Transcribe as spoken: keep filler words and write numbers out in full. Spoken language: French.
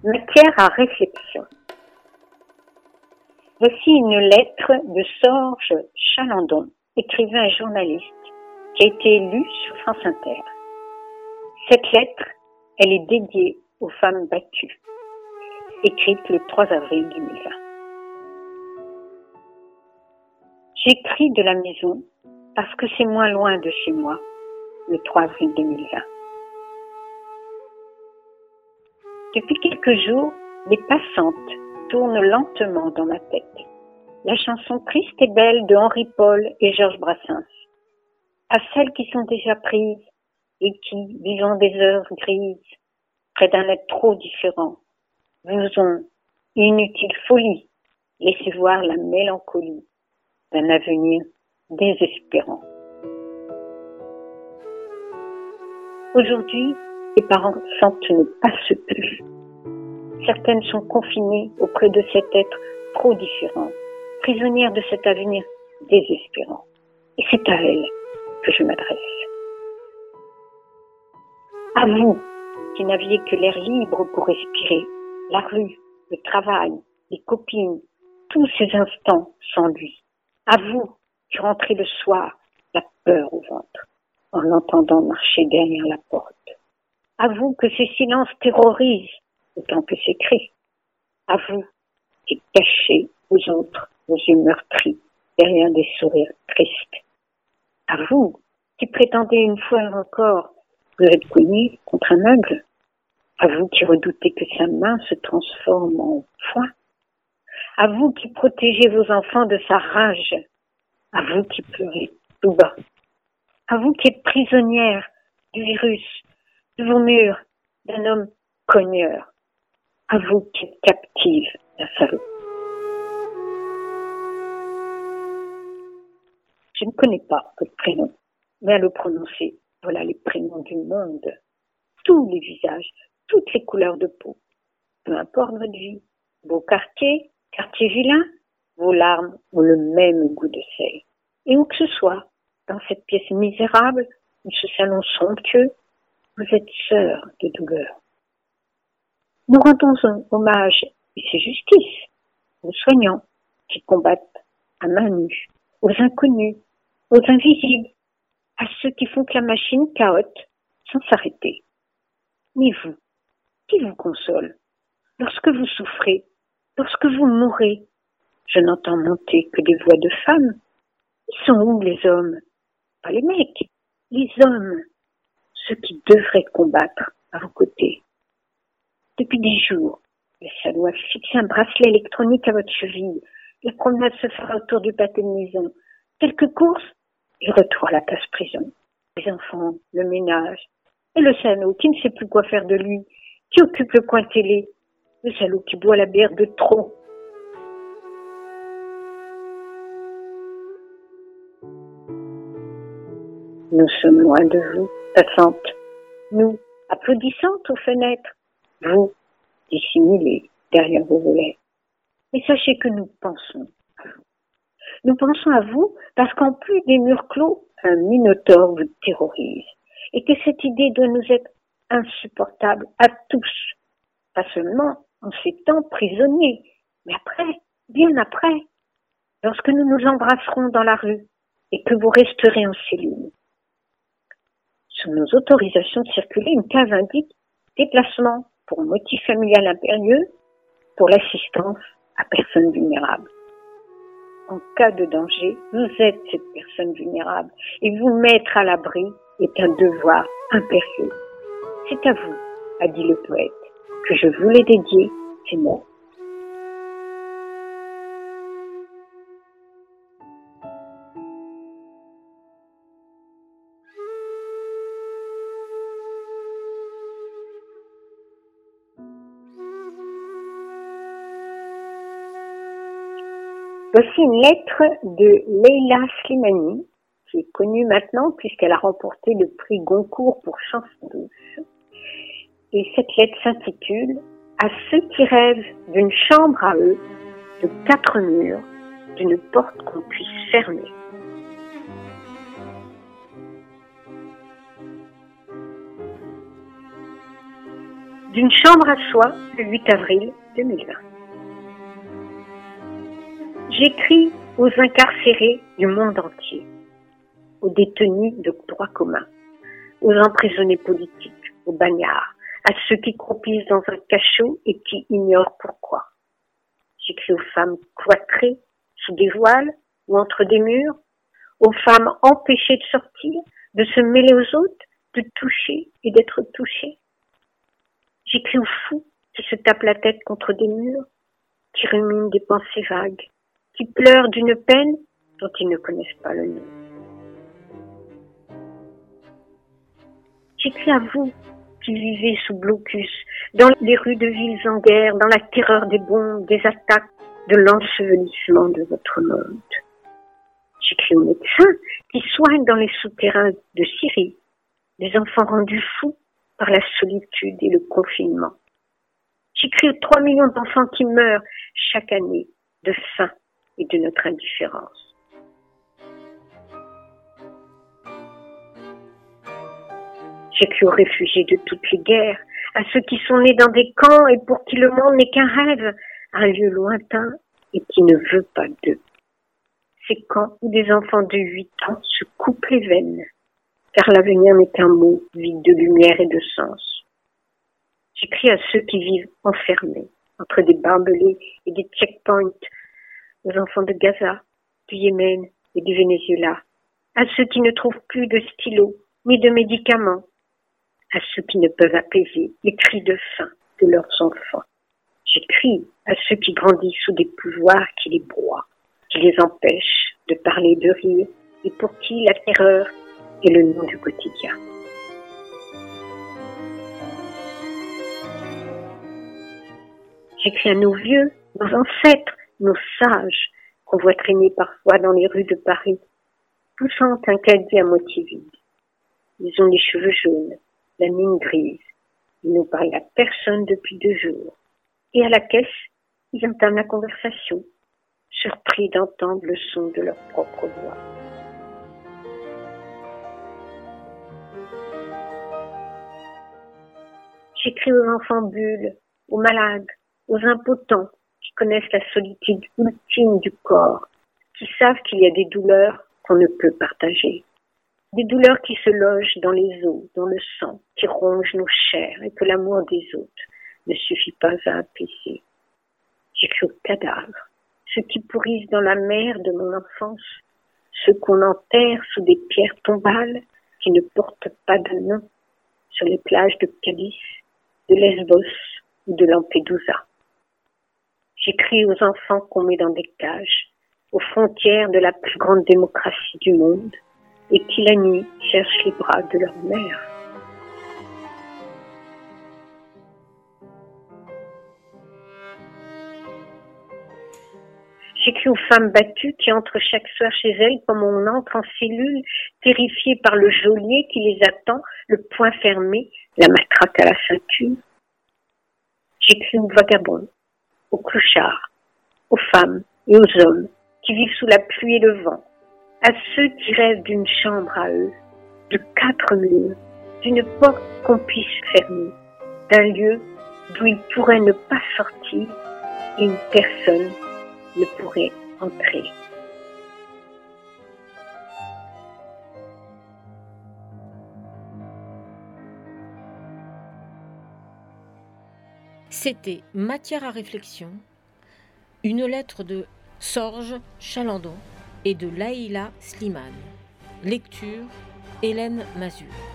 matière à réflexion. Voici une lettre de Sorge Chalandon, écrivain et journaliste, qui a été élue sur France Inter. Cette lettre, elle est dédiée aux femmes battues, écrite le trois avril deux mille vingt. J'écris de la maison parce que c'est moins loin de chez moi, le trois avril deux mille vingt. Depuis quelques jours, les passantes tournent lentement dans ma tête. La chanson Triste et belle de Henri Paul et Georges Brassens. À celles qui sont déjà prises et qui, vivant des heures grises, près d'un être trop différent, vous ont, inutile folie, laissé voir la mélancolie d'un avenir désespérant. Aujourd'hui, les parents sentent ne pas se plus. Certaines sont confinées auprès de cet être trop différent, prisonnières de cet avenir désespérant. Et c'est à elles que je m'adresse. À vous, qui n'aviez que l'air libre pour respirer, la rue, le travail, les copines, tous ces instants sans lui. À vous, qui rentrez le soir, la peur au ventre, en l'entendant marcher derrière la porte. À vous que ces silences terrorisent, autant que ces cris. À vous, qui cachez aux autres vos yeux meurtris, derrière des sourires tristes. À vous, qui prétendez une fois encore vous êtes cogné contre un meuble. À vous qui redoutez que sa main se transforme en poing. À vous qui protégez vos enfants de sa rage. À vous qui pleurez tout bas. À vous qui êtes prisonnière du virus, de vos murs, d'un homme cogneur. À vous qui êtes captive d'un salaud. Je ne connais pas votre prénom, mais à le prononcer, voilà les prénoms du monde. Tous les visages, toutes les couleurs de peau. Peu importe votre vie, vos quartiers, quartiers vilains, vos larmes ont le même goût de sel. Et où que ce soit, dans cette pièce misérable ou ce salon somptueux, vous êtes sœurs de douleur. Nous rendons un hommage, et c'est justice, aux soignants qui combattent à main nue, aux inconnus, aux invisibles, à ceux qui font que la machine cahote sans s'arrêter. Mais vous, qui vous console lorsque vous souffrez, lorsque vous mourrez? Je n'entends monter que des voix de femmes. Ils sont où les hommes? Pas les mecs, les hommes, ceux qui devraient combattre à vos côtés. Depuis des jours, le salaud a fixé un bracelet électronique à votre cheville. La promenade se fera autour du pâté de maison. Quelques courses et retour à la case prison. Les enfants, le ménage, et le salaud qui ne sait plus quoi faire de lui, qui occupe le coin télé, le salaud qui boit la bière de trop. Nous sommes loin de vous, passantes, nous, applaudissantes aux fenêtres, vous, dissimulés derrière vos volets. Mais sachez que nous pensons à vous. Nous pensons à vous parce qu'en plus des murs clos, un minotaure vous terrorise et que cette idée doit nous être insupportable à tous. Pas seulement en ces temps prisonniers, mais après, bien après, lorsque nous nous embrasserons dans la rue et que vous resterez en cellule. Sur nos autorisations de circuler, une case indique déplacement pour un motif familial impérieux, pour l'assistance à personnes vulnérables. En cas de danger, vous êtes cette personne vulnérable et vous mettre à l'abri est un devoir impérieux. C'est à vous, a dit le poète, que je voulais dédier ces mots. Voici une lettre de Leila Slimani, qui est connue maintenant puisqu'elle a remporté le prix Goncourt pour chanson douce. Et cette lettre s'intitule « À ceux qui rêvent d'une chambre à eux, de quatre murs, d'une porte qu'on puisse fermer. » D'une chambre à soi, le huit avril deux mille vingt. J'écris aux incarcérés du monde entier, aux détenus de droit commun, aux emprisonnés politiques, aux bagnards, à ceux qui croupissent dans un cachot et qui ignorent pourquoi. J'écris aux femmes cloîtrées, sous des voiles ou entre des murs, aux femmes empêchées de sortir, de se mêler aux autres, de toucher et d'être touchées. J'écris aux fous qui se tapent la tête contre des murs, qui ruminent des pensées vagues, qui pleurent d'une peine dont ils ne connaissent pas le nom. J'écris à vous qui vivez sous blocus, dans les rues de villes en guerre, dans la terreur des bombes, des attaques, de l'ensevelissement de votre monde. J'écris aux médecins qui soignent dans les souterrains de Syrie, des enfants rendus fous par la solitude et le confinement. J'écris aux trois millions d'enfants qui meurent chaque année de faim et de notre indifférence. J'écris aux réfugiés de toutes les guerres, à ceux qui sont nés dans des camps et pour qui le monde n'est qu'un rêve, un lieu lointain et qui ne veut pas d'eux. Ces camps où des enfants de huit ans se coupent les veines, car l'avenir n'est qu'un mot vide de lumière et de sens. J'écris à ceux qui vivent enfermés entre des barbelés et des checkpoints, aux enfants de Gaza, du Yémen et du Venezuela, à ceux qui ne trouvent plus de stylos ni de médicaments, à ceux qui ne peuvent apaiser les cris de faim de leurs enfants. J'écris à ceux qui grandissent sous des pouvoirs qui les broient, qui les empêchent de parler, de rire, et pour qui la terreur est le nom du quotidien. J'écris à nos vieux, nos ancêtres, nos sages, qu'on voit traîner parfois dans les rues de Paris, poussant un caddie à moitié vide. Ils ont les cheveux jaunes, la mine grise. Ils ne parlent à personne depuis deux jours. Et à la caisse, ils entament la conversation, surpris d'entendre le son de leur propre voix. J'écris aux enfants bulles, aux malades, aux impotents qui connaissent la solitude ultime du corps, qui savent qu'il y a des douleurs qu'on ne peut partager. Des douleurs qui se logent dans les os, dans le sang, qui rongent nos chairs et que l'amour des autres ne suffit pas à apaiser. J'écris aux cadavres, ceux qui pourrissent dans la mer de mon enfance, ceux qu'on enterre sous des pierres tombales qui ne portent pas de nom, sur les plages de Cadiz, de Lesbos ou de Lampedusa. J'écris aux enfants qu'on met dans des cages, aux frontières de la plus grande démocratie du monde, et qui la nuit cherchent les bras de leur mère. J'écris aux femmes battues qui entrent chaque soir chez elles comme on entre en cellule, terrifiées par le geôlier qui les attend, le poing fermé, la matraque à la ceinture. J'écris aux vagabonds, aux clochards, aux femmes et aux hommes qui vivent sous la pluie et le vent, à ceux qui rêvent d'une chambre à eux, de quatre murs, d'une porte qu'on puisse fermer, d'un lieu d'où ils pourraient ne pas sortir et où personne ne pourrait entrer. C'était Matière à réflexion, une lettre de Sorge Chalandon et de Laïla Slimane. Lecture Hélène Mazur.